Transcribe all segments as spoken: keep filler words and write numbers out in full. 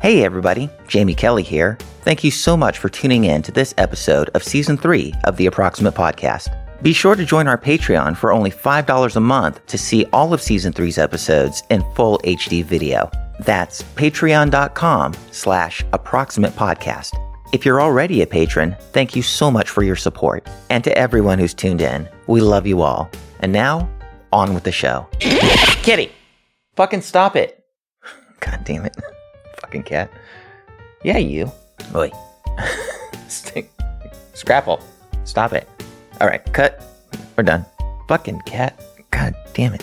Hey everybody, Jamie Kelly here. Thank you so much for tuning in to this episode of Season three of the Approximate Podcast. Be sure to join our Patreon for only five dollars a month to see all of Season three's episodes in full H D video. That's patreon.com slash approximate podcast. If you're already a patron, thank you so much for your support. And to everyone who's tuned in, we love you all. And now, on with the show. Kitty! Fucking stop it. God damn it. Fucking cat. Yeah, you. Oi. Stink. Scrapple. Stop it. All right, cut. We're done. Fucking cat. God damn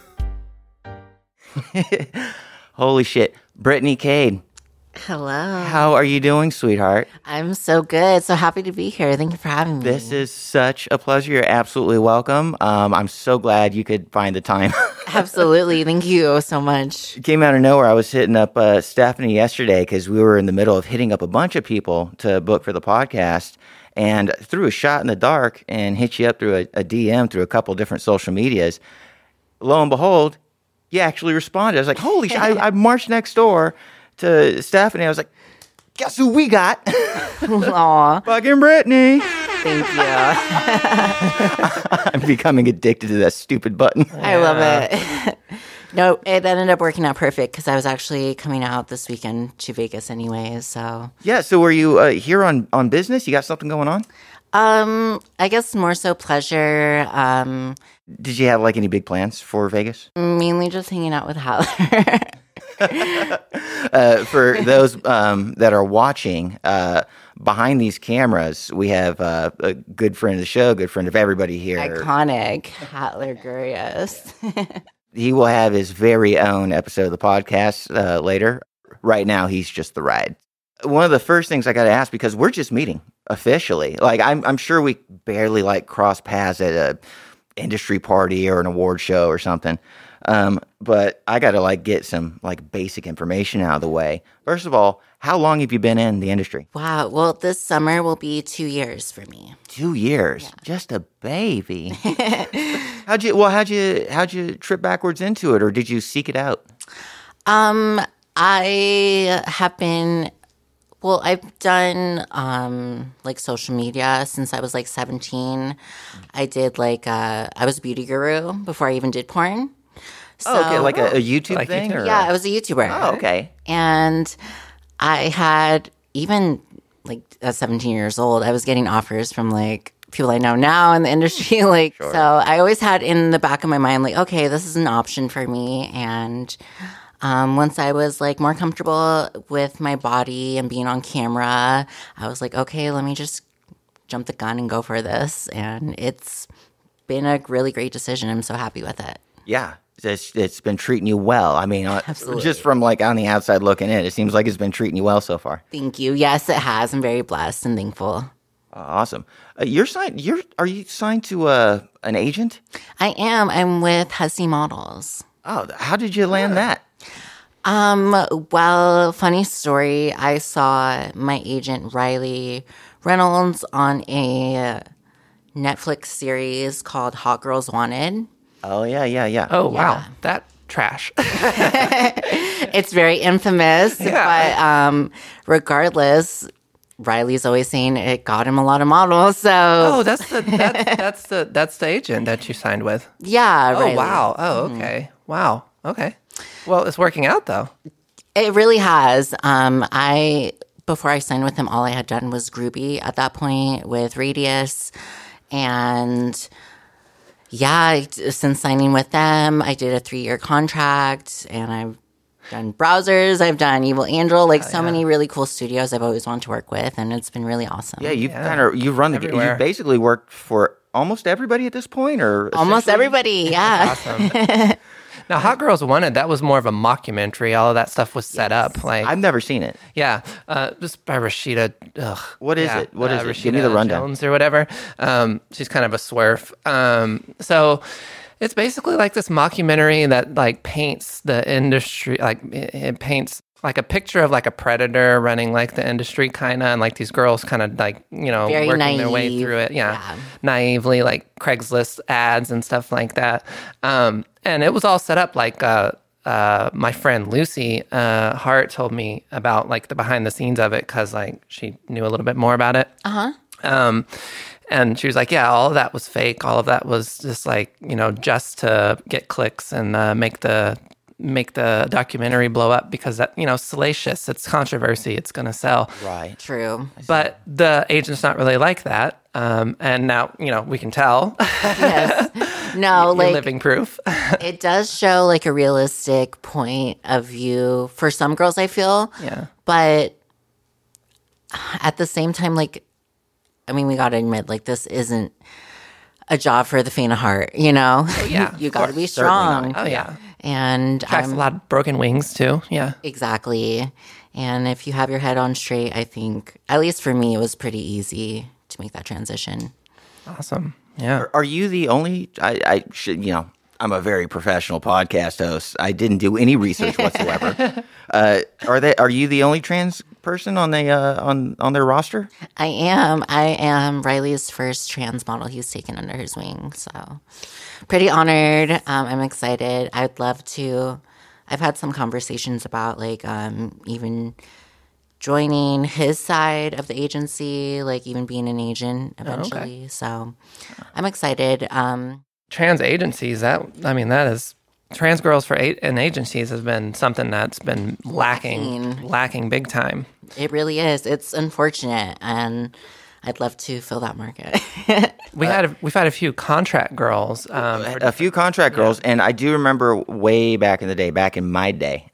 it. Holy shit. Brittany Cade. Hello. How are you doing, sweetheart? I'm so good. So happy to be here. Thank you for having me. This is such a pleasure. You're absolutely welcome. Um, I'm so glad you could find the time. Absolutely. Thank you so much. It came out of nowhere. I was hitting up uh, Stephanie yesterday because we were in the middle of hitting up a bunch of people to book for the podcast, and threw a shot in the dark and hit you up through a, a D M through a couple different social medias. Lo and behold, you actually responded. I was like, holy shit. I, I marched next door to Stephanie. I was like, guess who we got? Aw. Fucking Brittany. Thank you. I'm becoming addicted to that stupid button. I love it. No, it ended up working out perfect because I was actually coming out this weekend to Vegas anyways. So Yeah, so were you uh, here on, on business? You got something going on? um, I guess more so pleasure. Um, Did you have like any big plans for Vegas? mainly just hanging out with Haller. Uh, for those um, that are watching, uh, behind these cameras, we have uh, a good friend of the show, good friend of everybody here. Iconic Haller Gurius. He will have his very own episode of the podcast uh, later. Right now, he's just the ride. One of the first things I got to ask, because we're just meeting officially. Like, I'm, I'm sure we barely like cross paths at a industry party or an award show or something. Um, but I got to like get some like basic information out of the way. First of all, how long have you been in the industry? Wow. Well, this summer will be two years for me. Two years, yeah. Just a baby. how'd you? Well, how'd you? How'd you trip backwards into it, or did you seek it out? Um, I have been. Well, I've done um like social media since I was like seventeen. I did like uh, I was a beauty guru before I even did porn. So, oh, okay, like a, a YouTube like thing? YouTube? Or? Yeah, I was a YouTuber. Oh, okay. And I had, even like at seventeen years old, I was getting offers from like people I know now in the industry. Like, Sure. So I always had in the back of my mind, like, okay, this is an option for me. And um, once I was like more comfortable with my body and being on camera, I was like, okay, let me just jump the gun and go for this. And it's been a really great decision. I'm so happy with it. Yeah. It's, it's been treating you well. I mean, Absolutely. Just from like on the outside looking in, it seems like it's been treating you well so far. Thank you. Yes, it has. I'm very blessed and thankful. Uh, awesome. Uh, you're signed. You're are you signed to uh, an agent? I am. I'm with Hussey Models. Oh, how did you land that? Um, well, funny story. I saw my agent Riley Reynolds on a Netflix series called Hot Girls Wanted. Oh yeah, yeah, yeah. Oh, Yeah. wow. That trash. It's very infamous, Yeah. but um, regardless, Riley's always saying it got him a lot of models. So Oh, that's the that's, that's the that's the agent that you signed with. yeah, Oh, Riley. wow. Oh, okay. Wow. Okay. Well, it's working out though. It really has. Um, I before I signed with him, all I had done was Groupie at that point with Radius, and yeah, I, since signing with them, I did a three-year contract, and I've done browsers, I've done Evil Angel, like so many really cool studios I've always wanted to work with, and it's been really awesome. Yeah, you've kind of you run the you Everywhere. basically worked for almost everybody at this point, or Almost essentially? everybody, yeah. Awesome. Now, Hot Girls Wanted, that was more of a mockumentary. All of that stuff was set up. Like, I've never seen it. yeah, uh, just by Rashida. Ugh, What is yeah, it? What is uh, it? Give me the Rashida rundown. Jones or whatever. Um, she's kind of a swerf. Um, so it's basically like this mockumentary that like paints the industry, like it, it paints like a picture of like a predator running like the industry kind of, and like these girls kind of like, you know, Very working their way naive. through it. Yeah. Yeah. Naively, like Craigslist ads and stuff like that. Um, and it was all set up like a, uh, my friend Lucy uh, Hart told me about like the behind the scenes of it because like she knew a little bit more about it. Uh huh. Um, and she was like, yeah, all of that was fake. All of that was just like, you know, just to get clicks and uh, make the make the documentary blow up because that, you know, salacious, it's controversy, it's going to sell. Right. True. But the agent's not really like that. Um, and now, you know, we can tell. Yes. No, You're like living proof. it does show like a realistic point of view for some girls, I feel. Yeah. But at the same time, like, I mean, we got to admit, like, this isn't a job for the faint of heart, you know? Oh, yeah, you of got to course. be Certainly strong. not. Oh, yeah. And Attracts I'm a lot of broken wings, too. Yeah. exactly. And if you have your head on straight, I think, at least for me, it was pretty easy to make that transition. Awesome. Yeah. Are, are you the only? I, I should, you know, I'm a very professional podcast host. I didn't do any research whatsoever. uh, are they? Are you the only trans person on the uh, on on their roster? I am. I am Riley's first trans model he's taken under his wing. So pretty honored. Um, I'm excited. I'd love to. I've had some conversations about like um, even joining his side of the agency, like even being an agent eventually. okay. So I'm excited. Um, Trans agencies, that, I mean, that is, trans girls for a- and agencies has been something that's been lacking, Lacking. lacking big time. it really is. It's unfortunate. And I'd love to fill that market. We had a, we've had a few contract girls. Um, for A few contract girls, and I do remember way back in the day, back in my day,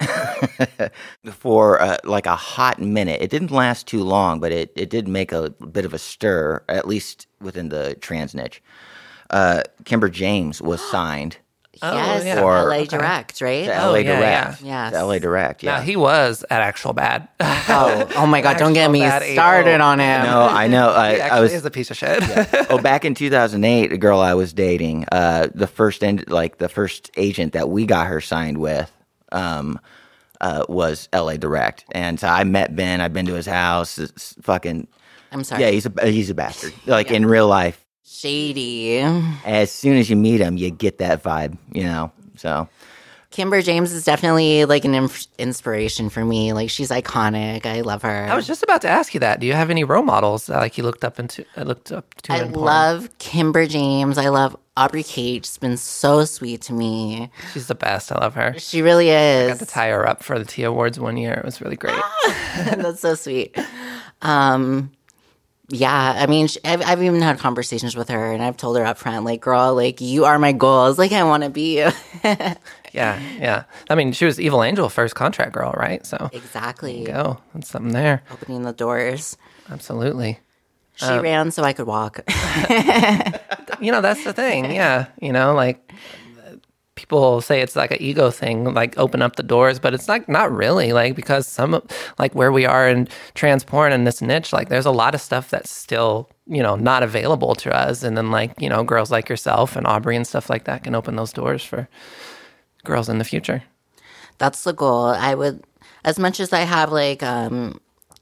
for uh, like a hot minute. It didn't last too long, but it, it did make a bit of a stir, at least within the trans niche. Uh, Kimber James was signed yes, yeah. Or- L A okay. Direct, right? to L A yeah, Direct. yeah. To L A Direct, yeah. Now, he was at Actual Bad. Oh, oh my God! Don't get me Actual bad started ego. on him. no, I know. I, he I actually was is a piece of shit. oh, back in two thousand eight, a girl I was dating, uh, the first end, like the first agent that we got her signed with, um, uh, was L A Direct, and so I met Ben. I've been to his house. It's fucking I'm sorry. yeah, he's a he's a bastard. Like in real life, Shady. as soon as you meet him, you get that vibe, you know. So Kimber James is definitely like an inf- inspiration for me. Like she's iconic. I love her. I was just about to ask you that. Do you have any role models uh, like you looked up into? Uh, looked up to. I in porn? love Kimber James. I love Aubrey Cage. She's been so sweet to me. She's the best. I love her. She really I got to is. tie her up for the T Awards one year. It was really great. That's so sweet. Um, yeah, I mean, sh I've, I've even had conversations with her, and I've told her up front, like, girl, like, you are my goals. Like, I want to be you. Yeah, yeah. I mean, she was Evil Angel first contract girl, right? So Exactly. go. That's something there. Opening the doors. Absolutely. She ran so I could walk. You know, that's the thing. Yeah. You know, like people say it's like an ego thing, like open up the doors, but it's like not really, like because some of- like where we are in trans porn in this niche, like there's a lot of stuff that's still, you know, not available to us. And then like, you know, girls like yourself and Aubrey and stuff like that can open those doors for girls in the future. That's the goal. I would, as much as I have like um,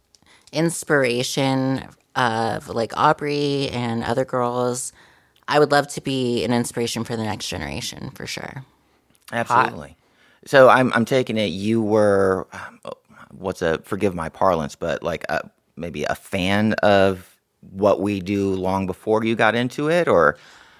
inspiration of like Aubrey and other girls, I would love to be an inspiration for the next generation for sure. absolutely. So I'm I'm taking it you were um, what's a forgive my parlance, but like a, maybe a fan of what we do long before you got into it, or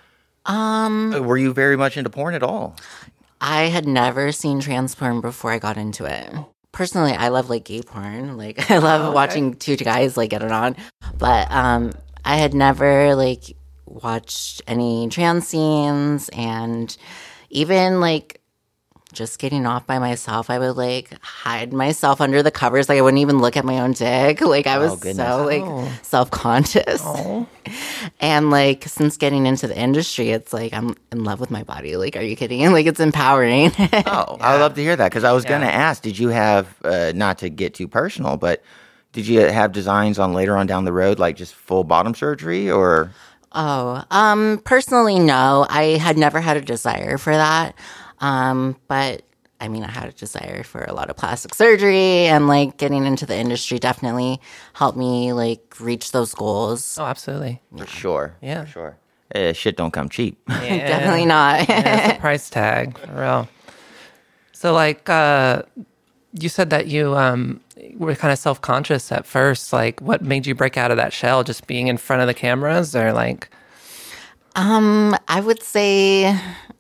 um, were you very much into porn at all? I had never seen trans porn before I got into it. Personally, I love like gay porn. Like I love okay. watching two guys like get it on. But um I had never like watched any trans scenes, and even like just getting off by myself, I would like hide myself under the covers. Like I wouldn't even look at my own dick. Like I was goodness. so like Oh. self-conscious. Oh, And like since getting into the industry, it's like I'm in love with my body. Like, are you kidding? Like it's empowering. Oh, I would love to hear that because I was Yeah. going to ask, did you have, uh, not to get too personal, but did you have designs on later on down the road, like just full bottom surgery or? Oh, um, personally, no. I had never had a desire for that. Um, but I mean, I had a desire for a lot of plastic surgery, and like getting into the industry definitely helped me like reach those goals. oh, absolutely. For sure. Yeah. For sure. Uh, shit don't come cheap. Yeah. Definitely not. Yeah, it's a price tag for real. So, like, uh, you said that you um, were kind of self-conscious at first. Like, what made you break out of that shell? Just being in front of the cameras, or like? Um, I would say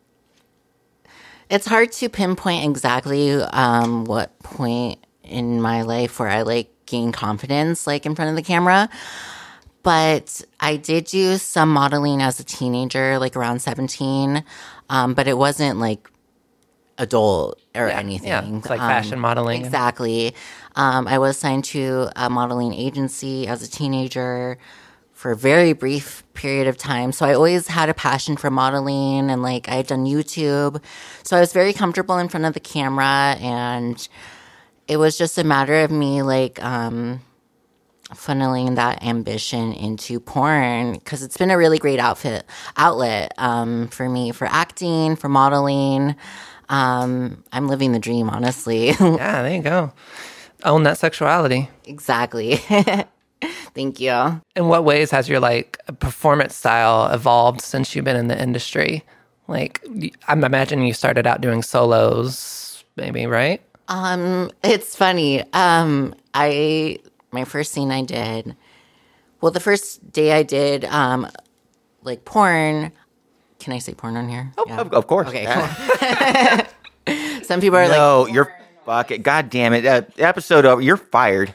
it's hard to pinpoint exactly um, what point in my life where I like gained confidence, like in front of the camera. But I did do some modeling as a teenager, like around seventeen. Um, but it wasn't like adult or Yeah, anything. yeah. It's like Um, fashion modeling. Exactly. Um, I was signed to a modeling agency as a teenager for a very brief period of time. So I always had a passion for modeling, and like I had done YouTube. So I was very comfortable in front of the camera, and it was just a matter of me like um, funneling that ambition into porn, because it's been a really great outfit outlet um, for me, for acting, for modeling. Um, I'm living the dream, honestly. Yeah, there you go. Own that sexuality. Exactly. Thank you. In what ways has your like performance style evolved since you've been in the industry? Like, I'm imagining you started out doing solos, maybe, right? Um, it's funny. Um, I my first scene I did. Well, the first day I did um, like porn. Can I say porn on here? Oh, of, of course. Okay, Yeah. cool. Some people are like, No, you're fucking. God damn it! Uh, episode over. You're fired.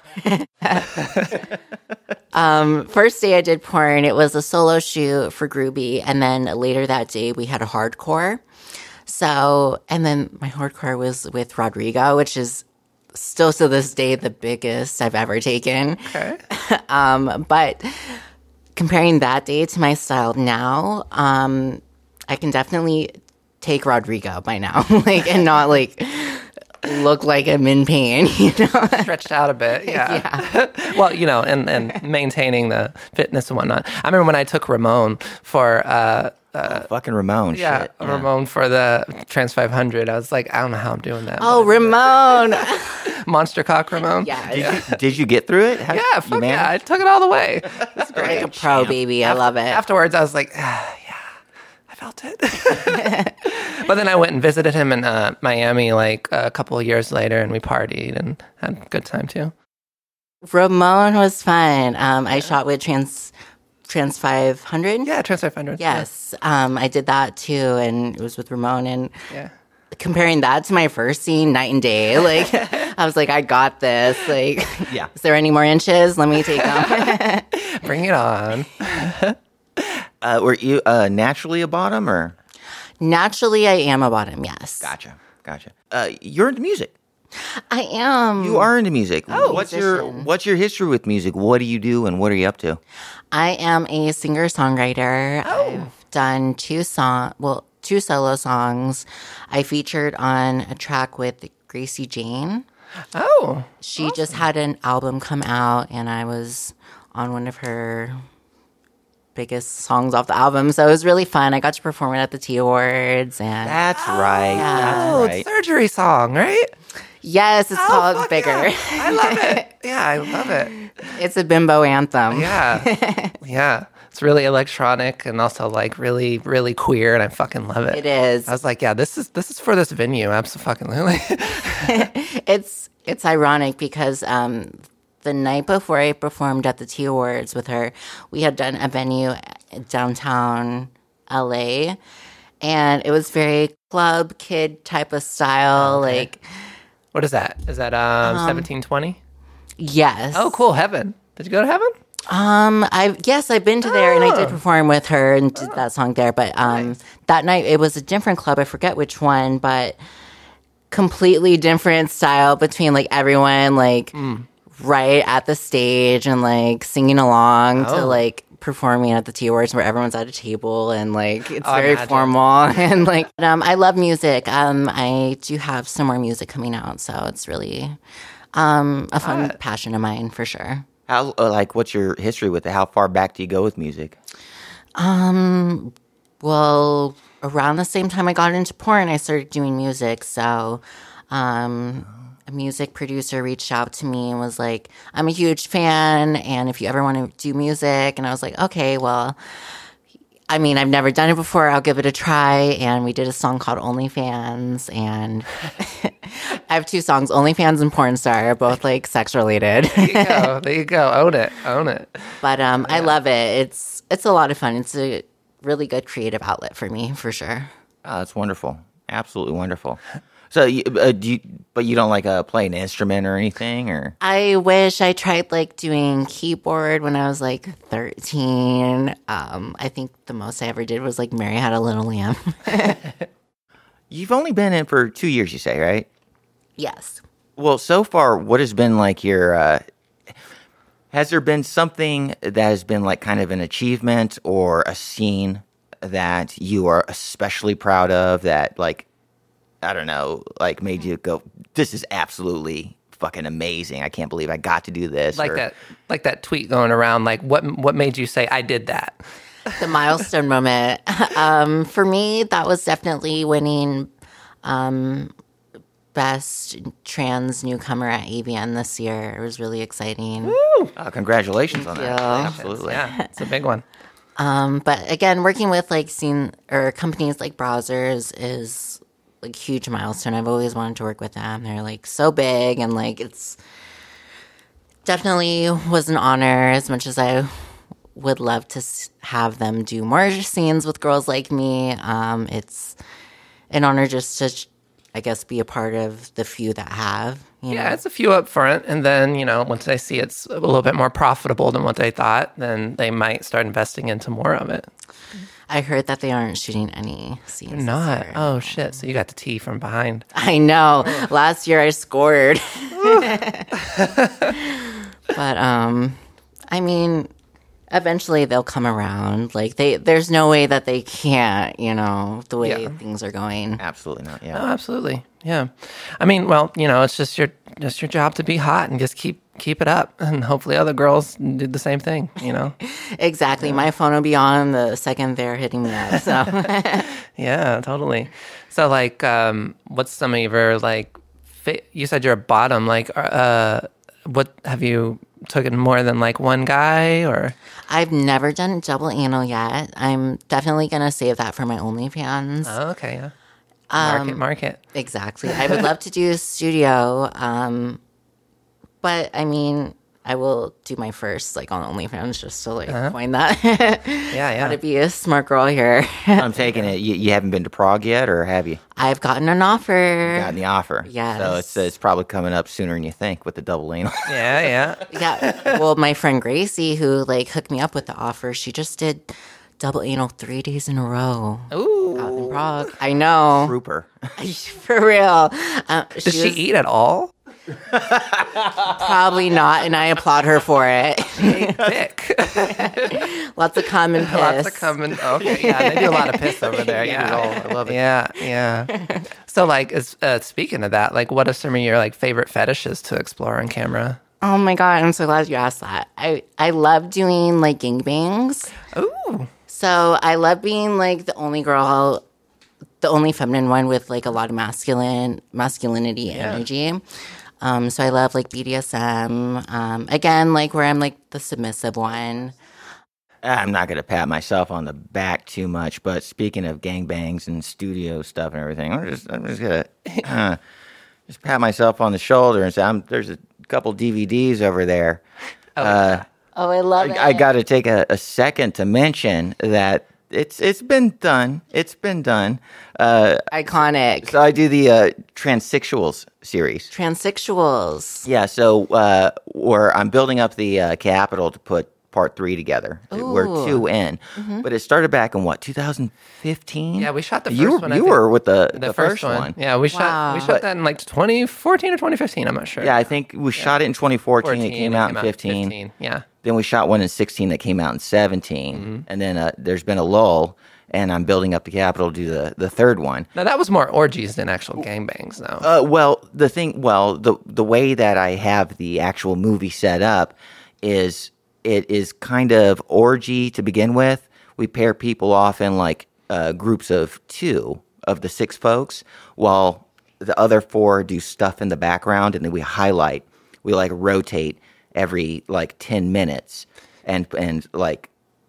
um, first day I did porn, it was a solo shoot for Groovy, and then later that day we had a hardcore. So, and then my hardcore was with Rodrigo, which is still to this day the biggest I've ever taken. Okay. um, but comparing that day to my style now, um, I can definitely take Rodrigo by now, like, and not like look like I'm in pain, you know? Stretched out a bit, yeah. Well, you know, and, and maintaining the fitness and whatnot. I remember when I took Ramon for, uh, uh, Oh, fucking Ramon. yeah, shit. Ramon for the Trans five hundred. I was like, I don't know how I'm doing that. Oh, Ramon. Monster cock Ramon. Yeah. Did you, did you get through it? How, Yeah, you fuck managed? yeah. I took it all the way. That's Like great. a pro, baby. I love it. Afterwards, I was like, ah, yeah, I felt it. But then I went and visited him in uh, Miami like a couple of years later, and we partied and had a good time too. Ramon was fun. Um, I shot with Trans Trans five hundred. Yeah, Trans five hundred. Yes. Um, I did that too, and it was with Ramon. And Yeah. comparing that to my first scene, night and day. Like, I was like, I got this. Like, Yeah. is there any more inches? Let me take them. Bring it on. Uh, were you uh, naturally a bottom or? Naturally, I am a bottom, yes. Gotcha. Gotcha. Uh, you're into music. I am. You are into music. Oh. what's your Musician. What's your history with music? What do you do and what are you up to? I am a singer-songwriter. Oh. I've done two song, well, two solo songs. I featured on a track with Gracie Jane. Oh, She just had an album come out, and I was on one of her biggest songs off the album. So it was really fun. I got to perform it at the T Awards, and That's right. That's oh, right. surgery song, right? yes, it's Oh, called fuck Bigger. yeah. I love it. Yeah, I love it. It's a bimbo anthem. Yeah, yeah. It's really electronic and also like really, really queer, and I fucking love it. It is. I was like, yeah, this is this is for this venue, absolutely. It's it's ironic because um, the night before I performed at the T Awards with her, we had done a venue downtown L A, and it was very club kid type of style. Okay. Like, What is that? Is that um seventeen twenty? yes. Oh, cool. Heaven. Did you go to Heaven? Um, I yes, I've been to there, and I did Oh. perform with her and did that song there. But um, Nice. that night it was a different club. I forget which one, but completely different style between like everyone like Hmm. right at the stage and like singing along to Oh. like performing at the T Awards where everyone's at a table and like it's Oh, I very imagine. formal and like um, I love music. Um, I do have some more music coming out, so it's really um a fun Alright. passion of mine for sure. How uh, like what's your history with it? How far back do you go with music? Um, well, around the same time I got into porn, I started doing music. So, um, a music producer reached out to me and was like, I'm a huge fan, and if you ever want to do music, and I was like, okay, well, I mean, I've never done it before. I'll give it a try. And we did a song called OnlyFans. And I have two songs, OnlyFans and Porn Star, are both like sex related. There you go. There you go. Own it. Own it. But um, yeah. I love it. It's it's a lot of fun. It's a really good creative outlet for me, for sure. Oh, that's wonderful. Absolutely wonderful. So, you, uh, do you, but you don't like uh, play an instrument or anything, or? I wish I tried like doing keyboard when I was like thirteen. Um, I think the most I ever did was like Mary Had a Little Lamb. You've only been in for two years, you say, right? Yes. Well, so far, what has been like your? Uh, has there been something that has been like kind of an achievement or a scene that you are especially proud of that, like, I don't know, like made you go, this is absolutely fucking amazing. I can't believe I got to do this. Like or, that, like that tweet going around. Like, what what made you say I did that? The milestone moment. Um, for me, that was definitely winning um, best trans newcomer at A V N this year. It was really exciting. Woo! Oh, congratulations Thank on you. that. Absolutely. Yeah, it's a big one. Um, but again, working with like scene or companies like Browsers is like huge milestone. I've always wanted to work with them. They're like so big, and like it's definitely was an honor. As much as I would love to have them do more scenes with girls like me, um, it's an honor just to, I guess, be a part of the few that have. You Yeah, know? it's a few up front, and then, you know, once they see it's a little bit more profitable than what they thought, then they might start investing into more of it. I heard that they aren't shooting any scenes. They're not. this year. Oh, shit. So you got the tea from behind. I know. Last year I scored. But, um, I mean, eventually they'll come around. Like, they, there's no way that they can't, you know, the way Yeah. things are going. Absolutely not. Yeah. Oh, absolutely. Yeah. I mean, well, you know, it's just your just your job to be hot and just keep keep it up, and hopefully other girls do the same thing, you know. Exactly. My phone will be on the second they're hitting me up. So, Yeah, totally. So, like, um, what's some of your, like, fa- you said you're a bottom, like, uh, what, have you taken more than, like, one guy, or? I've never done double anal yet. I'm definitely going to save that for my OnlyFans. Oh, okay, yeah. Market, Um, market. Exactly. I would love to do a studio, um, but I mean, I will do my first like on OnlyFans just to like coin that. Yeah, yeah. Gotta be a smart girl here. I'm taking it. You, you haven't been to Prague yet, or have you I've gotten an offer. gotten the offer? Yes. So it's it's probably coming up sooner than you think with the double anal. Yeah, yeah. Yeah. Well, my friend Gracie, who like hooked me up with the offer, she just did double anal three days in a row. Ooh. Out in Prague. I know. Trooper. For real. Uh, Does she was eat at all? Probably not, and I applaud her for it. Thick. Lots of cum and piss. Lots of coming. Okay, yeah, they do a lot of piss over there. Yeah, I love it. Yeah, yeah. So, like, as, uh, speaking of that, like, what are some of your like favorite fetishes to explore on camera? Oh my god, I'm so glad you asked that. I, I love doing like gangbangs. Ooh, So I love being like the only girl, the only feminine one with like a lot of masculine masculinity energy. Um, so I love like B D S M. Um, again, like where I'm like the submissive one. I'm not going to pat myself on the back too much, but speaking of gangbangs and studio stuff and everything, I'm just, I'm just going to uh, just pat myself on the shoulder and say, I'm, there's a couple D V Ds over there. Oh, uh, Oh, I love it. I, I got to take a, a second to mention that it's it's been done. It's been done. Uh, Iconic. so I do the uh, Transsexuals series. Transsexuals. Yeah, so uh, where I'm building up the uh, Capitol to put part three together. We're Ooh. two in, but it started back in what, two thousand fifteen? yeah. We shot the first you one. I you think. were with the, the, the, first, first, one. one. Yeah, we shot we Wow. shot that in like twenty fourteen or twenty fifteen. I'm not sure. Yeah, I think we shot it in twenty fourteen. fourteen, It came out in fifteen. Yeah. Then we shot one in sixteen that came out in seventeen. Mm-hmm. And then uh, there's been a lull, and I'm building up the Capitol to do the, the third one. Now that was more orgies than actual gangbangs, though. Uh, well, the thing, well, the the way that I have the actual movie set up is it is kind of orgy to begin with. We pair people off in like uh, groups of two of the six folks, while the other four do stuff in the background, and then we highlight. We like rotate every like ten minutes, and and like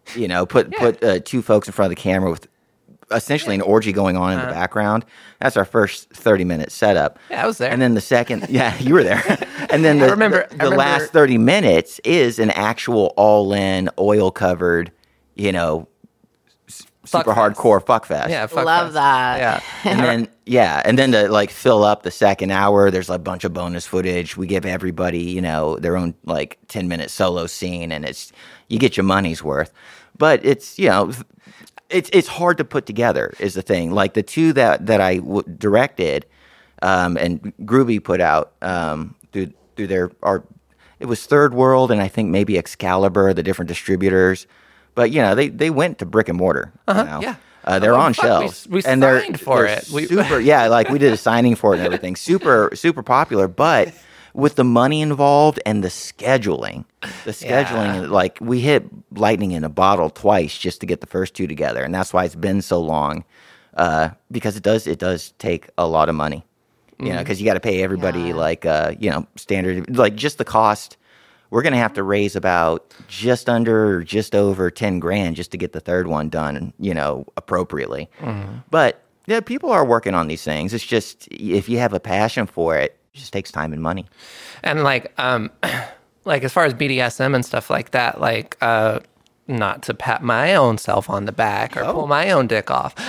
You know, put Yeah. put uh, two folks in front of the camera with essentially an orgy going on in the background. That's our first thirty minute setup. Yeah, I was there. And then the second, yeah, you were there. And then the, I remember- the, I the remember- last thirty minutes is an actual all in, oil covered, you know, s- super Fuck fest. hardcore fuck fest. Yeah, fuck Love fest. that. Yeah. And then, yeah, and then to like fill up the second hour, there's a bunch of bonus footage. We give everybody, you know, their own like ten minute solo scene, and it's, you get your money's worth. But it's, you know, it's it's hard to put together is the thing. Like the two that that I w- directed, um, and Groovy put out um, through through their our, it was Third World and I think maybe Excalibur, the different distributors. But you know, they they went to brick and mortar. Uh-huh, you know? yeah. Uh, they're Oh, on fuck, we- shelves. we and they're, signed for they're it. We- super, yeah, like we did a signing for it and everything. Super, super popular. But with the money involved and the scheduling, the scheduling, Yeah. like we hit lightning in a bottle twice just to get the first two together, and that's why it's been so long. Uh, because it does, it does take a lot of money. You know, because you got to pay everybody Yeah. like, uh, you know, standard, like just the cost. We're going to have to raise about just under, or just over ten grand just to get the third one done, you know, appropriately. But yeah, people are working on these things. It's just, if you have a passion for it, it just takes time and money. And like, um, like as far as B D S M and stuff like that, like, uh, not to pat my own self on the back or Oh. pull my own dick off.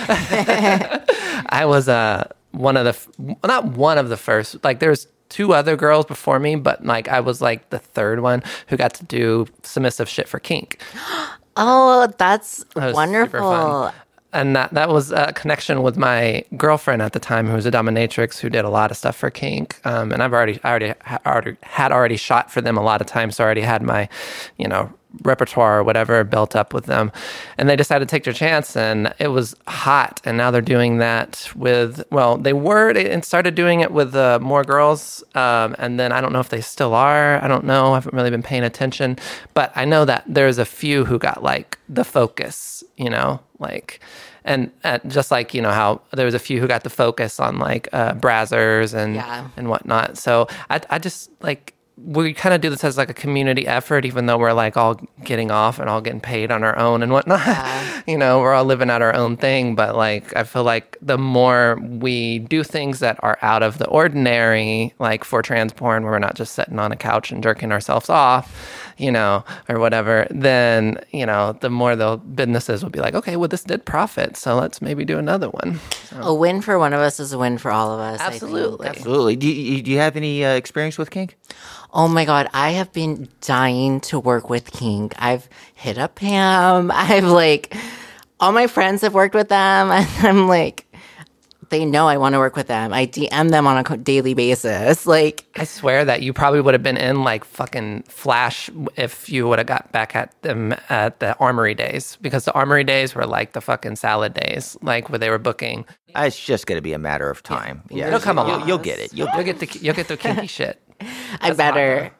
I was uh, one of the, f- not one of the first, like there's two other girls before me, but like I was like the third one who got to do submissive shit for kink. Oh, that's That was wonderful. super fun. And that, that was a connection with my girlfriend at the time, who was a dominatrix who did a lot of stuff for kink. Um, and I've already, I already, ha- already had already shot for them a lot of times, so I already had my, you know, repertoire or whatever built up with them. And they decided to take their chance, and it was hot. And now they're doing that with, well, they were and started doing it with uh, more girls. Um, and then I don't know if they still are. I don't know. I haven't really been paying attention. But I know that there's a few who got like the focus, you know, like, and uh, just like, you know, how there was a few who got the focus on like uh, Brazzers and, Yeah. and whatnot. So I, I just like, we kind of do this as like a community effort, even though we're like all getting off and all getting paid on our own and whatnot. Yeah. You know, we're all living out our own thing. But like, I feel like the more we do things that are out of the ordinary, like for trans porn, where we're not just sitting on a couch and jerking ourselves off, you know, or whatever, then, you know, the more the businesses will be like, okay, well, this did profit, so let's maybe do another one. A win for one of us is a win for all of us. I think. Absolutely. Absolutely. Do you, do you have any uh, experience with kink? Oh my God, I have been dying to work with kink. I've hit up Pam. I've like, all my friends have worked with them. And I'm like, they know I want to work with them. I D M them on a co- daily basis. Like, I swear that you probably would have been in like fucking Flash if you would have got back at them at the Armory days, because the Armory days were like the fucking salad days, like where they were booking. Uh, It's just going to be a matter of time. Yeah, It'll come you'll, along. You'll get it. You'll You'll get the you'll get the kinky shit. I better.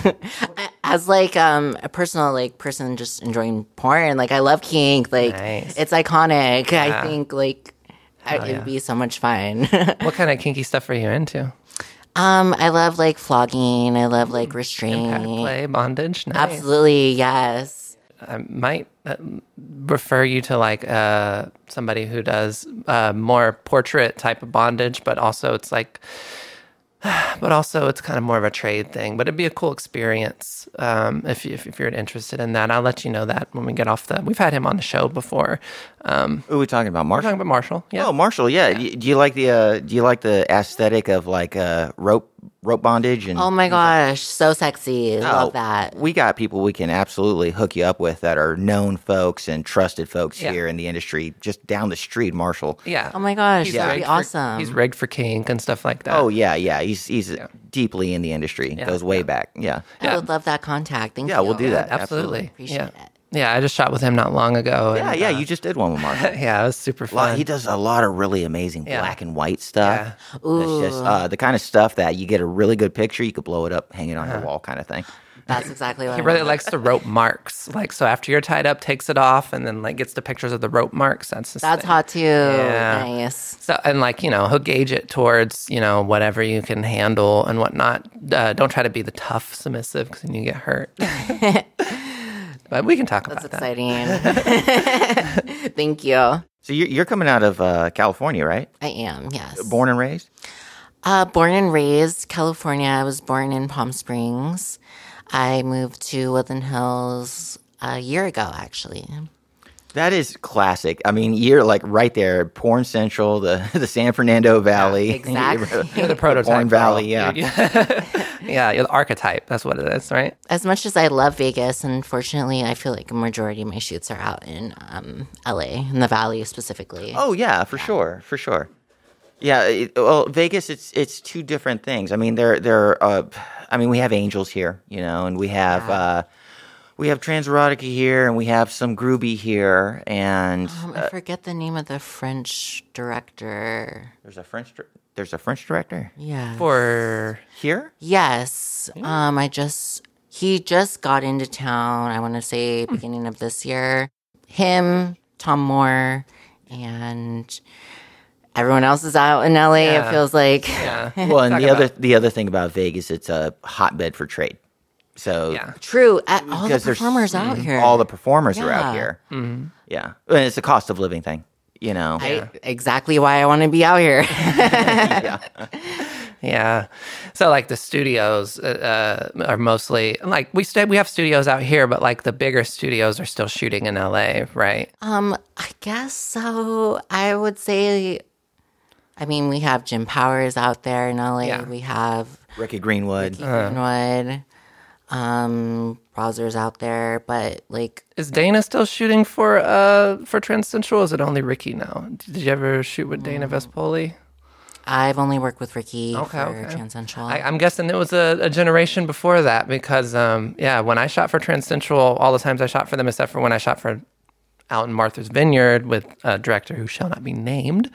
As like um a personal like person just enjoying porn, like I love kink. Like Nice. it's iconic. I Yeah. think like I, Hell yeah. it'd be so much fun. What kind of kinky stuff are you into? um, I love like flogging. I love like Impact restraint. play, bondage. Nice. Absolutely, yes. I might uh, refer you to like uh, somebody who does uh, more portrait type of bondage, but also it's like, but also it's kind of more of a trade thing. But it'd be a cool experience um, if, you, if if you're interested in that. I'll let you know that when we get off the. We've had him on the show before. Um, Who are we talking about? we're Marshall? talking about Marshall. Yeah. Oh, Marshall. Yeah. Do you- Do you like the uh, Do you like the aesthetic of like uh, rope rope bondage and? Oh my gosh, so sexy. Love Oh, that. We got people we can absolutely hook you up with that are known folks and trusted folks Yeah. here in the industry, just down the street, Marshall. yeah. Oh my gosh, He's that'd be rigged for- awesome. he's rigged for kink and stuff like that. Oh yeah, yeah. He's he's deeply in the industry. Yeah, Goes way yeah. back. Yeah. I would love that contact. Thank Yeah, you. we'll do that. Absolutely. Appreciate yeah. it. Yeah, I just shot with him not long ago. Yeah, and, yeah. uh, You just did one with Marshall. yeah, it was super A lot- fun. he does a lot of really amazing Yeah. black and white stuff. Yeah. It's just uh, the kind of stuff that you get a really good picture, you could blow it up, hang it on your wall, kind of thing. That's exactly what He I really want. likes the rope marks. Like, so after you're tied up, takes it off, and then like gets the pictures of the rope marks. That's his That's thing. hot too. Yeah. Nice. So, and like, you know, he'll gauge it towards, you know, whatever you can handle and whatnot. Uh, don't try to be the tough submissive because then you get hurt. but we can talk That's about that. exciting. Thank you. So you're, you're coming out of uh, California, right? I am, yes. Born and raised? Uh, born and raised California. I was born in Palm Springs. I moved to Woodland Hills a year ago, actually. That is classic. I mean, you're like right there, Porn Central, the the San Fernando Valley. Yeah, exactly. You're the prototype. Porn Valley, yeah. Yeah, you're the archetype. That's what it is, right? As much as I love Vegas, unfortunately, I feel like a majority of my shoots are out in um, L A, in the Valley specifically. Oh, yeah, for sure, for sure. Yeah, it, well, Vegas, it's it's two different things. I mean, there there. Uh, I mean, we have Angels here, you know, and we have Yeah. uh, we have Transerotica here, and we have some Groovy here, and Um, I forget the name of the French director. there's a French dir- there's a French director Yeah. For here. Yes. Um, I just he just got into town. I want to say beginning of this year. Him, Tom Moore, and everyone else is out in L A. Yeah. It feels like. yeah. Well, and Talk the about- other the other thing about Vegas, it's a hotbed for trade. So Yeah. True. At, all the because there's- performers out here. all the performers are out Yeah. here. Mm-hmm. Yeah, and it's a cost of living thing, you know. I, exactly why I want to be out here. yeah. Yeah. So like the studios uh, are mostly like we stay we have studios out here, but like the bigger studios are still shooting in L A, right? um, I guess so. I would say. I mean, we have Jim Powers out there in L A. Yeah. We have Ricky Greenwood. Greenwood, um, Browsers out there, but like Is Dana still shooting for uh for Trans Central? Or is it only Ricky now? Did you ever shoot with Dana Vespoli? I've only worked with Ricky Okay, for okay. Trans Central. I, I'm guessing it was a, a generation before that because um yeah, when I shot for Trans Central, all the times I shot for them, except for when I shot for out in Martha's Vineyard with a director who shall not be named.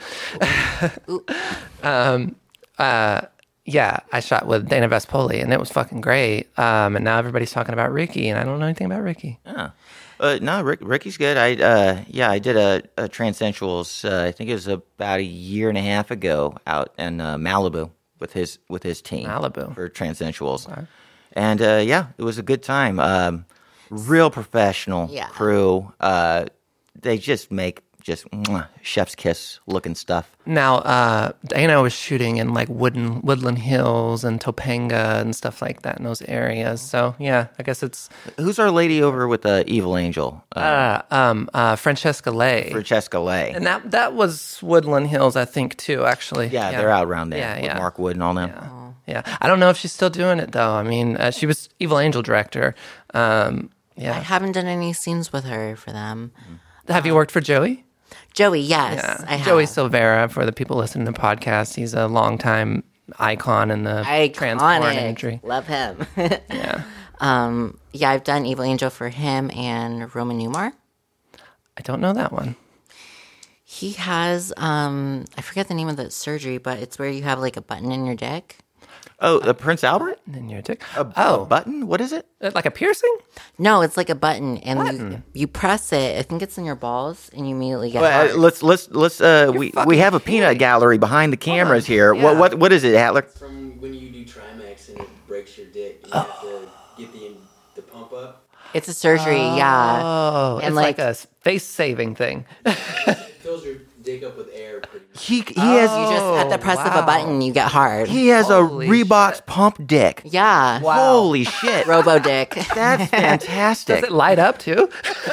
um, uh, yeah, I shot with Dana Vespoli, and it was fucking great. Um, and now everybody's talking about Ricky, and I don't know anything about Ricky. Yeah. Uh, no, Rick, Ricky's good. I uh, yeah, I did a, a Transensuals. Uh, I think it was about a year and a half ago out in uh, Malibu with his with his team. Malibu. For Transensuals, and uh, yeah, it was a good time. Um, real professional Yeah. crew. Uh, they just make just mwah, chef's kiss looking stuff. Now, uh, Dana was shooting in like Wooden, Woodland Hills and Topanga and stuff like that in those areas. So yeah, I guess it's Who's our lady over with the Evil Angel? Uh, uh, um, uh, Francesca Lay. Francesca Lay. And that that was Woodland Hills, I think, too. Actually, yeah, they're out around there Yeah, with yeah. Mark Wood and all them. Yeah, I don't know if she's still doing it though. I mean, uh, she was Evil Angel director. Um, I yeah. haven't done any scenes with her for them. Have you worked for Joey? Joey, yes, Yeah, I have. Joey Silvera. For the people listening to the podcast, he's a longtime icon in the trans porn Iconic. industry. Love him. Yeah, um, yeah, I've done Evil Angel for him and Roman Newmar. I don't know that one. He has, um, I forget the name of the surgery, but it's where you have like a button in your dick. Oh, the Prince Albert? In your dick. A, oh, a button? What is it? uh, like a piercing? No, it's like a button, and You, you press it. I think it's in your balls, and you immediately get Well, uh, hard. let's let's let's. Uh, we we have a peanut gallery behind the cameras here. What what what is it, Atler? From when you do Trimax and it breaks your dick, you have to get the the pump up. It's a surgery, yeah. Oh, And it's like, like- a face saving thing. It fills your dick up with air pretty much. He he has You just at the press of a wow. button, you get hard. he has Holy a Reebok pump dick. Yeah, Holy shit! Robo Dick. That's fantastic. Does it light up too?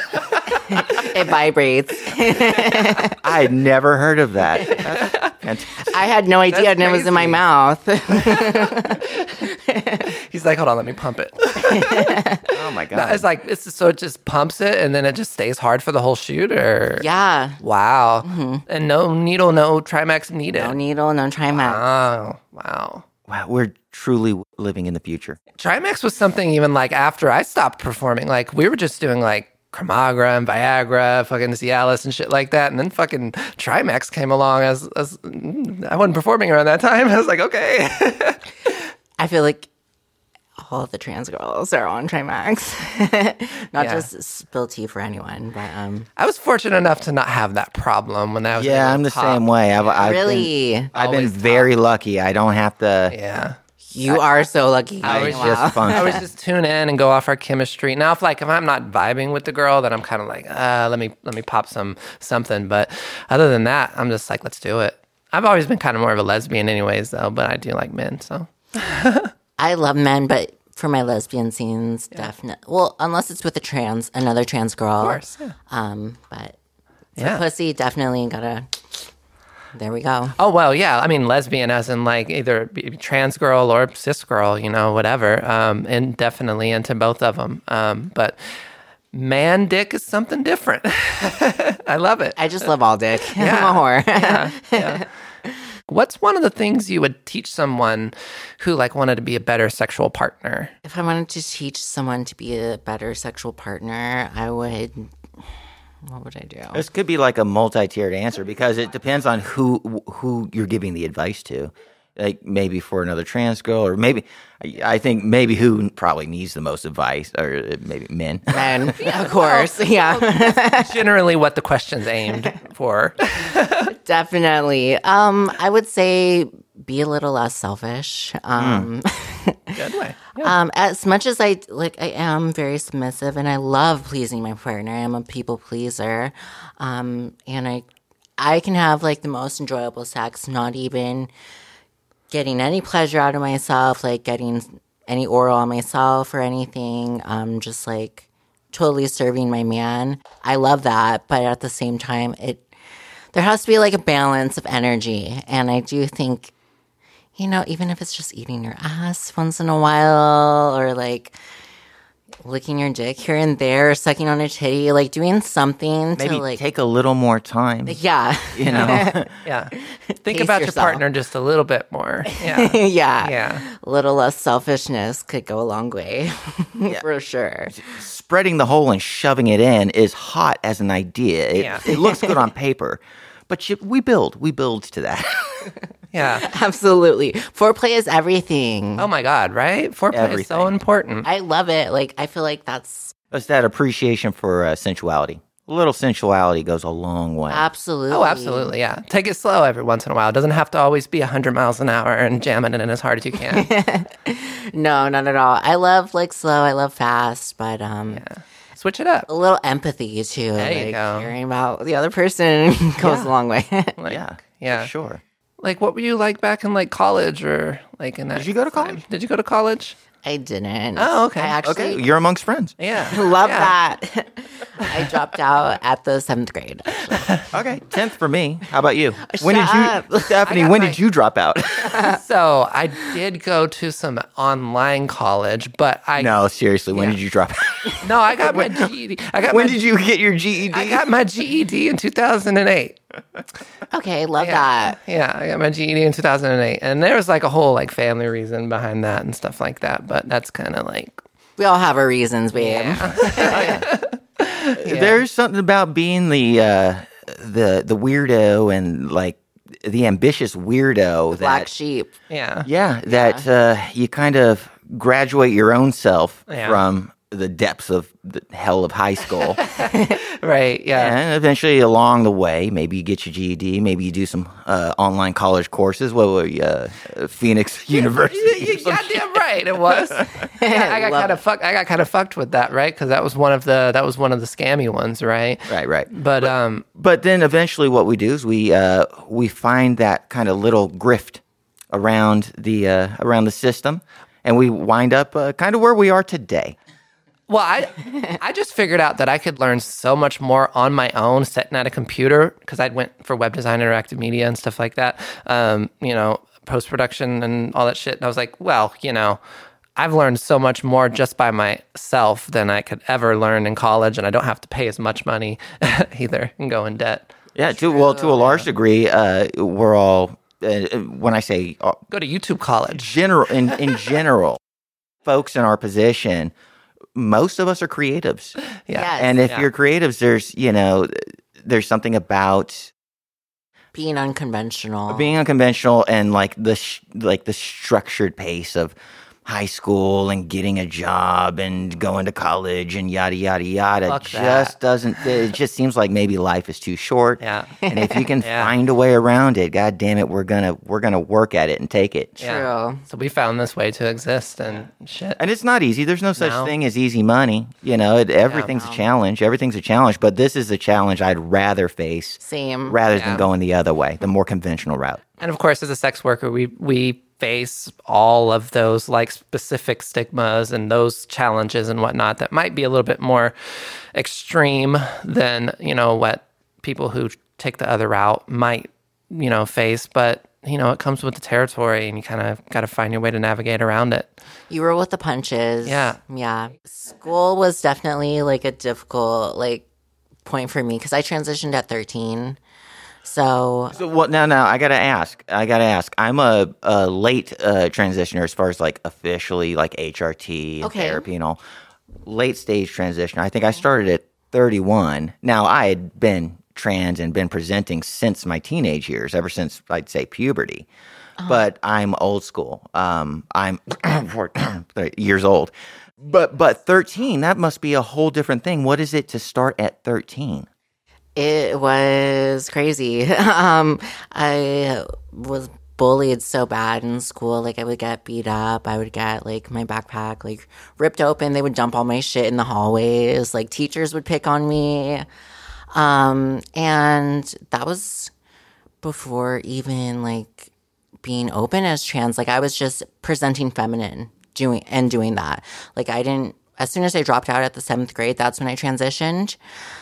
It vibrates. I had never heard of that. That's fantastic. I had no idea, That's and it was in my crazy. mouth. He's like, hold on, let me pump it. Oh my god! It's like it's so it just pumps it and then it just stays hard for the whole shoot, or Yeah, wow, and no needle, no Trimax needed. no needle, no Trimax. Oh wow. Wow, we're truly living in the future. Trimax was something even like after I stopped performing, like we were just doing like Cremagra and Viagra, fucking Cialis and shit like that, and then fucking Trimax came along as, as I wasn't performing around that time. I was like, okay. I feel like all the trans girls are on Trimax. Not Yeah. just spill tea for anyone, but um, I was fortunate enough to not have that problem when I was Yeah, able I'm to the top. same way. I've, I've really, been, I've been Always very lucky. I don't have to. Yeah. You are so lucky. I It's was Wow. just fun. I was just tune in and go off our chemistry. Now, if like if I'm not vibing with the girl, then I'm kind of like, uh, let me let me pop some something. But other than that, I'm just like, let's do it. I've always been kind of more of a lesbian, anyways, though. But I do like men, so I love men, but for my lesbian scenes, definitely. Well, unless it's with a trans, another trans girl. of course, yeah. Um, but for Yeah. pussy, definitely gotta. There we go. Oh well, yeah. I mean, lesbian, as in like either be trans girl or cis girl, you know, whatever. Um, and definitely into both of them. Um, but man, dick is something different. I love it. I just love all dick. Yeah. I'm a whore. yeah, yeah. What's one of the things you would teach someone who like wanted to be a better sexual partner? If I wanted to teach someone to be a better sexual partner, I would. What would I do? This could be like a multi-tiered answer because it depends on who who you're giving the advice to. Like maybe for another trans girl, or maybe I think maybe who probably needs the most advice, or maybe men. Men, of course. Yeah, Generally, what the question's aimed for. definitely. Um, I would say be a little less selfish. Um, Good way. Yeah. um, as much as I like, I am very submissive, and I love pleasing my partner. I am a people pleaser, um, and I, I can have like the most enjoyable sex, not even getting any pleasure out of myself, like getting any oral on myself or anything. Um, just like totally serving my man. I love that, but at the same time, it there has to be like a balance of energy, and I do think, you know, even if it's just eating your ass once in a while, or like licking your dick here and there, or sucking on a titty, like doing something Maybe to like, take a little more time. yeah, You know, Yeah. Think Pace about your yourself. partner just a little bit more. Yeah. yeah, Yeah. a little less selfishness could go a long way, for sure. spreading the hole and shoving it in is hot as an idea. It, Yeah. it looks good on paper, but you, we build, we build to that. Yeah. Absolutely, foreplay is everything. Oh my God, right? Foreplay is so Everything. important. I love it. Like I feel like that's It's that appreciation for uh, sensuality. A little sensuality goes a long way. absolutely. Oh, absolutely. Yeah. Take it slow every once in a while. It doesn't have to always be one hundred miles an hour and jamming it in as hard as you can. No, not at all. I love like slow. I love fast, but um, Switch it up. a little empathy too. There you like go. caring about the other person goes a long way. Like, yeah, yeah. for sure. Like, what were you like back in like college or like in that? Did you go to time? college? Did you go to college? I didn't. Oh, okay. I actually Okay, you're amongst friends. Yeah. love Yeah. that. I dropped out at the seventh grade. Okay, tenth for me. How about you? When did Shut you, up. Stephanie? I got When my- did you drop out? So I did go to some online college, but I No, seriously, when Yeah. did you drop out? no, I got my G E D. I got When my, did you get your G E D? I got my G E D in two thousand eight. Okay, love Yeah. that. Yeah, I got my G E D in two thousand eight. And there was like a whole like family reason behind that and stuff like that, but that's kind of like We all have our reasons, babe. There's something about being the uh, the the weirdo and like the ambitious weirdo Black that sheep. yeah. yeah that uh, you kind of graduate your own self Yeah. from the depths of the hell of high school. Right, yeah. And eventually, along the way, maybe you get your G E D, maybe you do some uh, online college courses. What were you, uh, Phoenix University? You, you goddamn right, it was. Yeah, I got Love kind of fucked. I got kind of fucked with that, right? Because that was one of the that was one of the scammy ones, right? Right, right. But um, But then eventually, what we do is we uh, we find that kind of little grift around the uh, around the system, and we wind up uh, kind of where we are today. well, I I just figured out that I could learn so much more on my own sitting at a computer because I went for web design, interactive media, and stuff like that. Um, you know, post production and all that shit. And I was like, well, you know. I've learned so much more just by myself than I could ever learn in college, and I don't have to pay as much money either and go in debt. Yeah, to well, to a large degree, uh, we're all. Uh, when I say uh, Go to YouTube college. general, in in general, folks in our position, most of us are creatives. Yeah. Yes. And if Yeah. you're creatives, there's, you know, there's something about Being unconventional. being unconventional and like the sh- like the structured pace of high school and getting a job and going to college and yada, yada, yada Fuck just that. doesn't fit. It just seems like maybe life is too short. Yeah. And if you can Yeah. find a way around it, God damn it, we're gonna we're gonna work at it and take it. True. So we found this way to exist and shit. And it's not easy. There's no such No. thing as easy money. You know, it, everything's a challenge. Everything's a challenge. But this is a challenge I'd rather face Same. rather Yeah. than going the other way, the more conventional route. And of course, as a sex worker, we we face all of those like specific stigmas and those challenges and whatnot that might be a little bit more extreme than, you know, what people who take the other route might, you know, face. But, you know, it comes with the territory and you kind of got to find your way to navigate around it. You roll with the punches. Yeah. Yeah. School was definitely like a difficult like point for me because I transitioned at thirteen. So So what? Now, now I gotta ask. I gotta ask. I'm a, a late uh, transitioner as far as like officially like H R T and Okay. therapy and all. Late stage transitioner. I think I started at thirty-one. Now I had been trans and been presenting since my teenage years, ever since I'd say puberty. But I'm old school. Um, I'm years old. But but thirteen, that must be a whole different thing. What is it to start at thirteen? it was crazy. um, I was bullied so bad in school. Like I would get beat up. I would get like my backpack like ripped open. They would dump all my shit in the hallways. Like teachers would pick on me. Um, and that was before even like being open as trans. Like I was just presenting feminine doing and doing that. Like I didn't, as soon as I dropped out at the seventh grade, that's when I transitioned.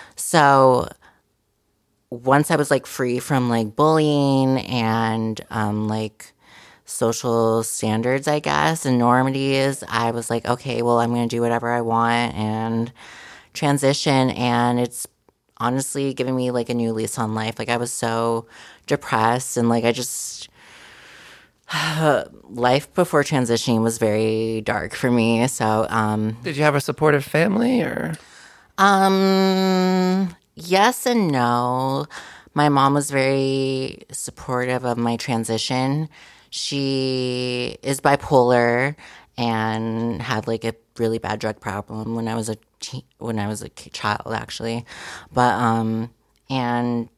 So once I was like free from like bullying and um, like social standards, I guess, and normities, I was like, okay, well, I'm going to do whatever I want and transition. And it's honestly giving me like a new lease on life. Like I was so depressed and like I just, life before transitioning was very dark for me. So, um, Did you have a supportive family or? Um, yes and no. My mom was very supportive of my transition. She is bipolar and had like a really bad drug problem when I was a te- when I was a ki- child, actually. But um, and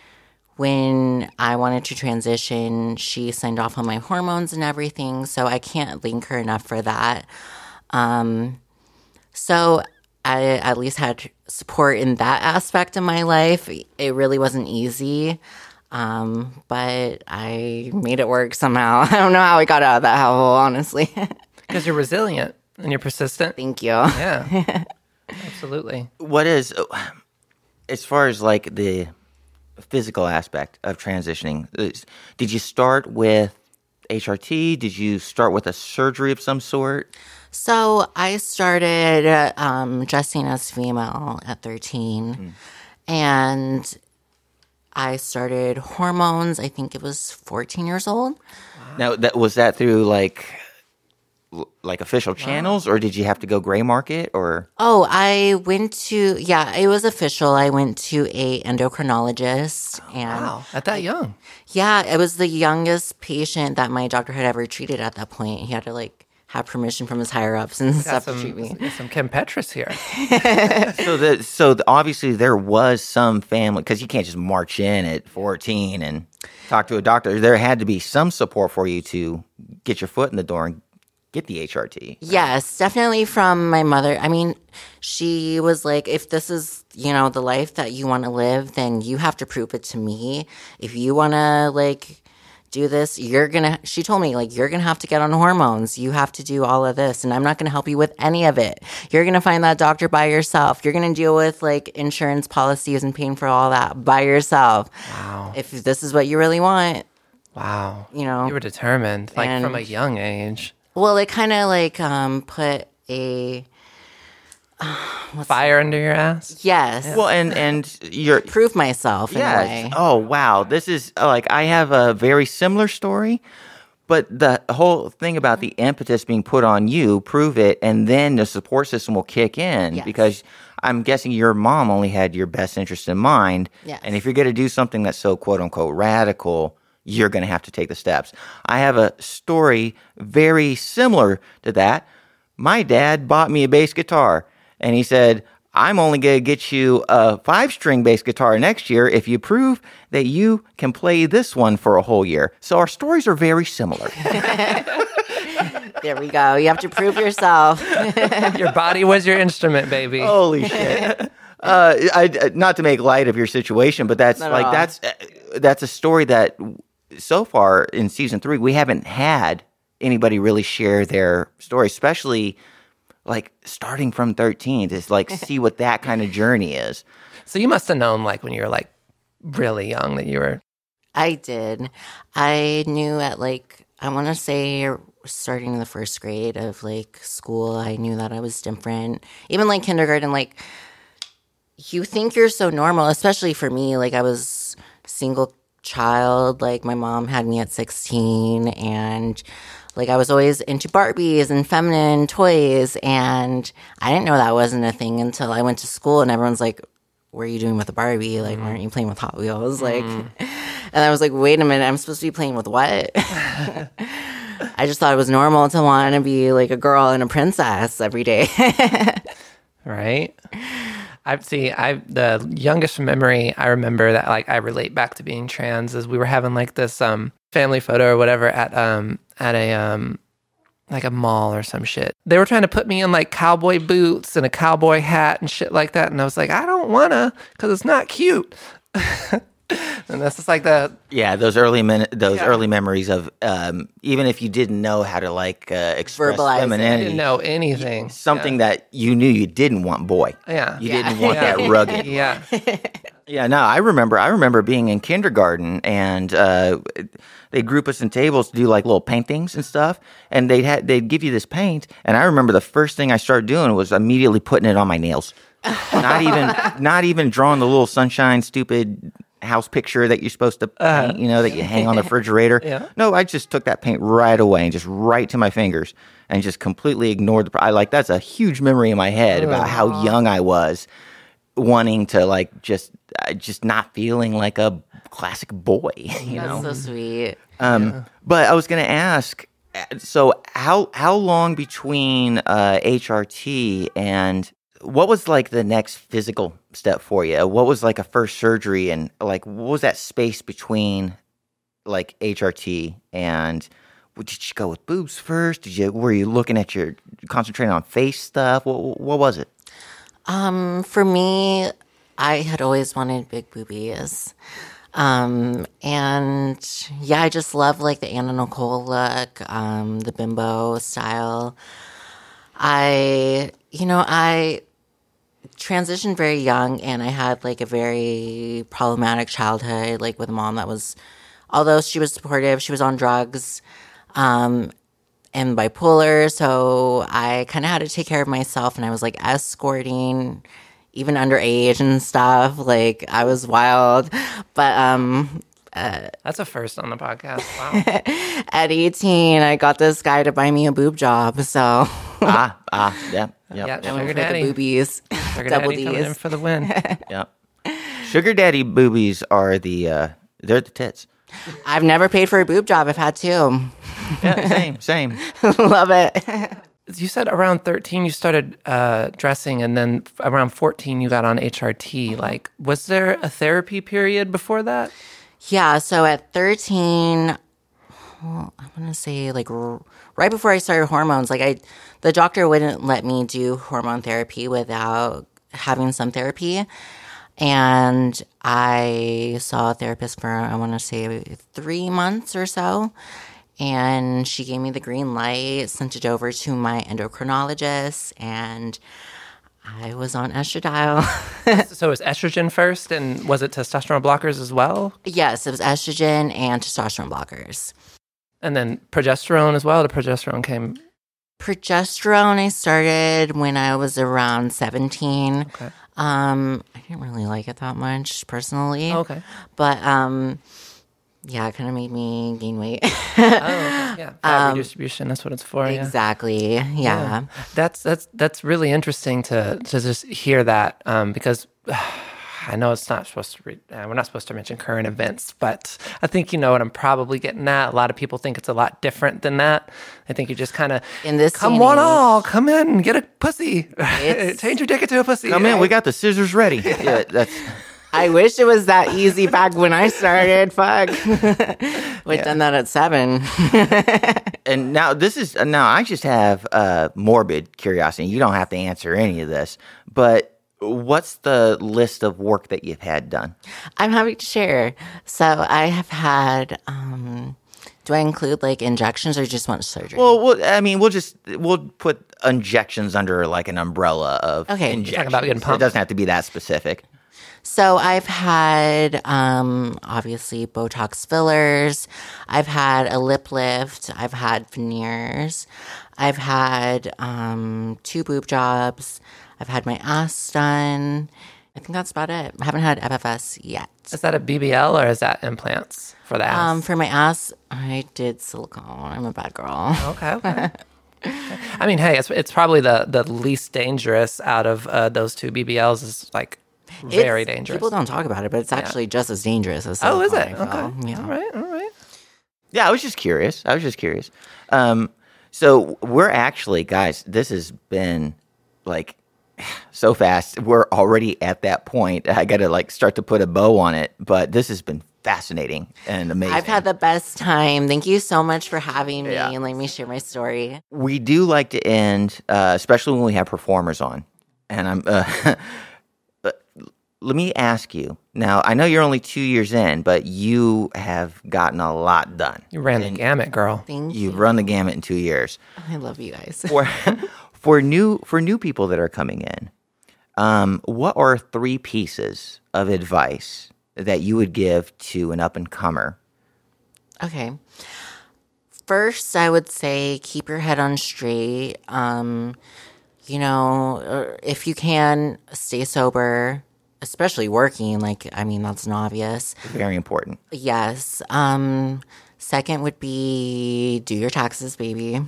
when I wanted to transition, she signed off on my hormones and everything. So I can't thank her enough for that. Um, so. I at least had support in that aspect of my life. It really wasn't easy, um, but I made it work somehow. I don't know how I got out of that hole, honestly. Because you're resilient and you're persistent. Thank you. Yeah, absolutely. What is, as far as like the physical aspect of transitioning, is- did you start with H R T? Did you start with a surgery of some sort? So I started uh, um, dressing as female at thirteen, and I started hormones. I think it was fourteen years old. Now, that was that through like l- like official channels, or did you have to go gray market, or? Oh, I went to, yeah, it was official. I went to a endocrinologist, and Wow, at that young. yeah, it was the youngest patient that my doctor had ever treated at that point. He had to like have permission from his higher ups and Got stuff to some, treat me. some Kim Petras here. So the so the, obviously there was some family, because you can't just march in at fourteen and talk to a doctor. There had to be some support for you to get your foot in the door and get the H R T. Yes, definitely from my mother. I mean, she was like, if this is, you know, the life that you want to live, then you have to prove it to me. If you want to, like, do this, you're going to, she told me, like, you're going to have to get on hormones. You have to do all of this, and I'm not going to help you with any of it. You're going to find that doctor by yourself. You're going to deal with, like, insurance policies and paying for all that by yourself. Wow. If this is what you really want, Wow. you know. You were determined, like from a And- young age. Well, it kind of, like, um, put a, Fire under your ass? yes, Well, and and you're prove myself in a yes. way. Oh wow, this is uh, like I have a very similar story, but the whole thing about the impetus being put on you, prove it, and then the support system will kick in Yes. because I'm guessing your mom only had your best interest in mind. Yes. And if you're going to do something that's so quote unquote radical, you're going to have to take the steps. I have a story very similar to that. My dad bought me a bass guitar, and he said, I'm only going to get you a five-string bass guitar next year if you prove that you can play this one for a whole year. So our stories are very similar. There we go. You have to prove yourself. Your body was your instrument, baby. Holy shit. Uh, I, not to make light of your situation, but that's Not at like all. that's that's a story that so far in season three we haven't had anybody really share their story, especially like starting from thirteen to like see what that kind of journey is. So you must have known, like, when you were like really young, that you were. I did. I knew at like, I want to say starting in the first grade of like school, I knew that I was different. Even like kindergarten, like you think you're so normal, especially for me. Like I was single child. Like my mom had me at sixteen, and like I was always into Barbies and feminine toys, and I didn't know that wasn't a thing until I went to school, and everyone's like, what are you doing with a Barbie? Like, why aren't you playing with Hot Wheels? Like, and I was like, wait a minute, I'm supposed to be playing with what? I just thought it was normal to want to be like a girl and a princess every day. Right. I see. I the youngest memory I remember that like I relate back to being trans is we were having like this um family photo or whatever at um at a um like a mall or some shit. They were trying to put me in like cowboy boots and a cowboy hat and shit like that, and I was like, I don't wanna, because it's not cute. And that's just like the Yeah, those early min- those Yeah. early memories of um, even if you didn't know how to like uh, express Verbalize it. femininity, didn't know anything. something that you knew you didn't want boy. Yeah. You Yeah. didn't want Yeah. that rugged. Yeah. Yeah, no, I remember. I remember being in kindergarten, and uh, they group us in tables to do like little paintings and stuff. And they'd ha- they'd give you this paint, and I remember the first thing I started doing was immediately putting it on my nails. Not even, not even drawing the little sunshine, stupid house picture that you're supposed to paint, you know, that you hang on the refrigerator. Yeah. No, I just took that paint right away and just right to my fingers, and just completely ignored the. I like that's a huge memory in my head about how young I was, wanting to like just uh, just not feeling like a classic boy, you know. That's so sweet. Um, But I was going to ask, uh, so how how long between uh, H R T and what was like the next physical step for you? What was like a first surgery, and like what was that space between like H R T and? Did you go with boobs first? Did you were you looking at your concentrating on face stuff? What what was it? Um, for me, I had always wanted big boobies. Um, and yeah, I just love like the Anna Nicole look, um, the bimbo style. I, you know, I transitioned very young, and I had like a very problematic childhood, like with a mom that was, although she was supportive, she was on drugs, um, and bipolar. So I kind of had to take care of myself, and I was like escorting, even underage and stuff. Like I was wild, but um, That's a first on the podcast. Wow. at eighteen, I got this guy to buy me a boob job. So ah ah yeah yeah Yeah, I went sugar for the daddy. boobies, Sugar double daddy coming in D's. for the win. yeah. Sugar daddy boobies are the uh, they're the tits. I've never paid for a boob job. I've had to. Yeah, same same. Love it. You said around thirteen you started uh, dressing, and then f- around fourteen you got on H R T. Like, was there a therapy period before that? Yeah, so at thirteen, well, I want to say like r- right before I started hormones, like I, the doctor wouldn't let me do hormone therapy without having some therapy. And I saw a therapist for, I want to say three months or so. And she gave me the green light, sent it over to my endocrinologist, and I was on estradiol. So it was estrogen first, and was it testosterone blockers as well? Yes, it was estrogen and testosterone blockers. And then progesterone as well? The progesterone came. Progesterone, I started when I was around seventeen. Okay. Um, I didn't really like it that much personally. Okay. But um, yeah, it kind of made me gain weight. Oh, okay. Yeah. Fat redistribution. That's what it's for. Yeah. Exactly. Yeah. That's that's that's really interesting to to just hear that um, because I know it's not supposed to, re- uh, we're not supposed to mention current events, but I think you know what I'm probably getting at. A lot of people think it's a lot different than that. I think you just kind of, In this come day and one age- all, come in, get a pussy. It's- Change your dick into a pussy. Come in, we got the scissors ready. Yeah, that's I wish it was that easy back when I started. Fuck. We've done that at seven. and now this is now I just have uh, morbid curiosity. You don't have to answer any of this, but what's the list of work that you've had done? I'm happy to share. So I have had, um, do I include like injections or just want surgery? Well, we'll I mean, we'll just we'll put injections under like an umbrella of Okay. injections. Talking about getting It pumped. doesn't have to be that specific. So I've had, um, obviously Botox fillers. I've had a lip lift. I've had veneers. I've had, um, two boob jobs. I've had my ass done. I think that's about it. I haven't had F F S yet. Is that a B B L or is that implants for the ass? Um, for my ass, I did silicone. I'm a bad girl. Okay, okay. I mean, hey, it's it's probably the, the least dangerous out of uh, those two B B Ls. Is like very It's- dangerous. People don't talk about it, but it's actually just as dangerous as Oh, is silicone, it? I Okay. feel. Yeah. All right. All right. Yeah, I was just curious. I was just curious. Um, so we're actually, guys, this has been like so fast. We're already at that point. I got to like start to put a bow on it, but this has been fascinating and amazing. I've had the best time. Thank you so much for having me Yeah. and letting me share my story. we do like to end, uh, especially when we have performers on. And I'm, uh, but let me ask you now. I know you're only two years in, but you have gotten a lot done. You ran the gamut, girl. Thank you. You've run the gamut in two years. I love you guys. For for new for new people that are coming in, um, what are three pieces of advice that you would give to an up and comer? Okay. First, I would say keep your head on straight. Um, you know, or if you can, stay sober, especially working. Like, I mean, that's an obvious. Very important. Yes. Um, second would be do your taxes, baby.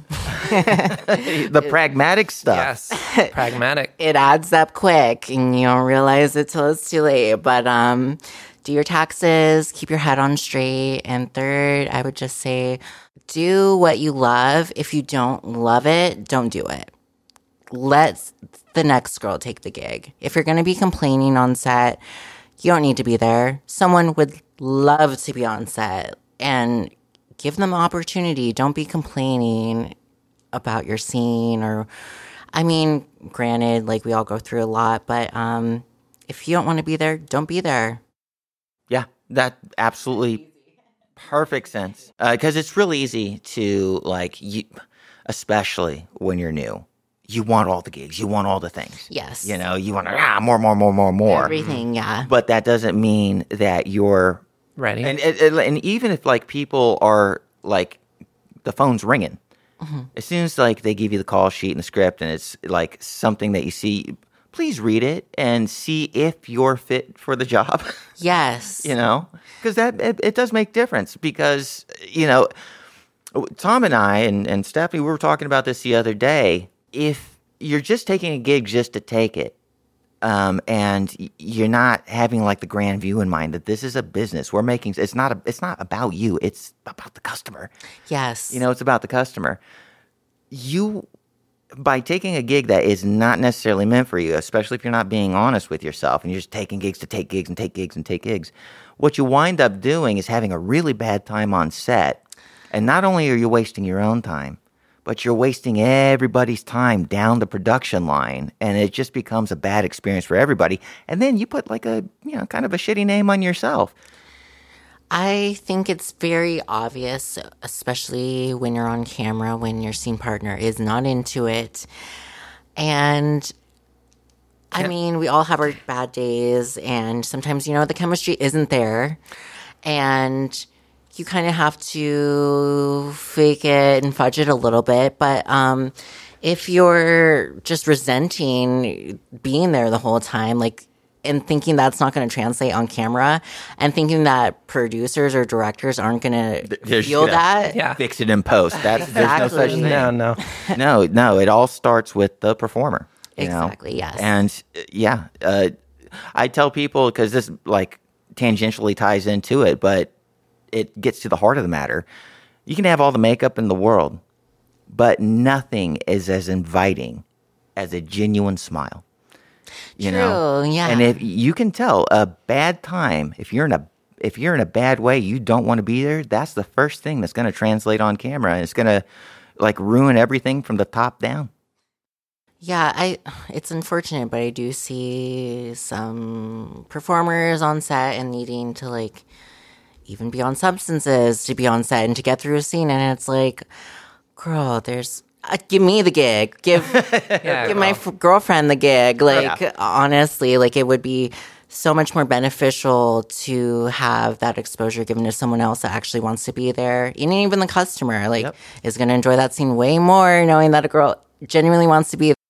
The pragmatic stuff. Yes. Pragmatic. It adds up quick and you don't realize it till it's too late. But um, do your taxes, keep your head on straight. And third, I would just say do what you love. If you don't love it, don't do it. Let the next girl take the gig. If you're going to be complaining on set, you don't need to be there. Someone would love to be on set and give them the opportunity. Don't be complaining about your scene or, I mean, granted, like we all go through a lot, but um, if you don't want to be there, don't be there. Yeah, that absolutely perfect sense. Because it's really easy to like, you, especially when you're new. You want all the gigs. You want all the things. Yes. You know, you want to, ah, more, more, more, more, more. Everything, yeah. But that doesn't mean that you're Ready. And and, and and even if like people are like the phone's ringing, Mm-hmm. as soon as like they give you the call sheet and the script, and it's like something that you see, please read it and see if you're fit for the job. Yes. You know, because that it, it does make difference. Because you know, Tom and I and and Stephanie, we were talking about this the other day. If you're just taking a gig just to take it, um, and y- you're not having like the grand view in mind that this is a business, we're making. It's not a. It's not about you. It's about the customer. Yes. You know, it's about the customer. You, by taking a gig that is not necessarily meant for you, especially if you're not being honest with yourself and you're just taking gigs to take gigs and take gigs and take gigs, what you wind up doing is having a really bad time on set. And not only are you wasting your own time, but you're wasting everybody's time down the production line, and it just becomes a bad experience for everybody. And then you put like a, you know, kind of a shitty name on yourself. I think it's very obvious, especially when you're on camera, when your scene partner is not into it. And I mean, we all have our bad days, and sometimes, you know, the chemistry isn't there. And you kind of have to fake it and fudge it a little bit. But um, if you're just resenting being there the whole time, like, and thinking that's not going to translate on camera, and thinking that producers or directors aren't going to They're just feel gonna that. Yeah. Fix it in post. That's, There's no such Exactly. thing. No, no. no, no, it all starts with the performer. You know? Exactly, yes. And uh, yeah, uh, I tell people, because this like tangentially ties into it, but it gets to the heart of the matter. You can have all the makeup in the world, but nothing is as inviting as a genuine smile. You True, know? yeah. And if you can tell a bad time, if you're in a if you're in a bad way, you don't want to be there, that's the first thing that's going to translate on camera. It's going to like ruin everything from the top down. Yeah, I it's unfortunate, but I do see some performers on set and needing to like even be on substances to be on set and to get through a scene, and it's like, girl, there's uh, give me the gig, give Yeah, give my girl. f- girlfriend the gig. Like Yeah. honestly, like it would be so much more beneficial to have that exposure given to someone else that actually wants to be there, and even the customer like Yep. is going to enjoy that scene way more knowing that a girl genuinely wants to be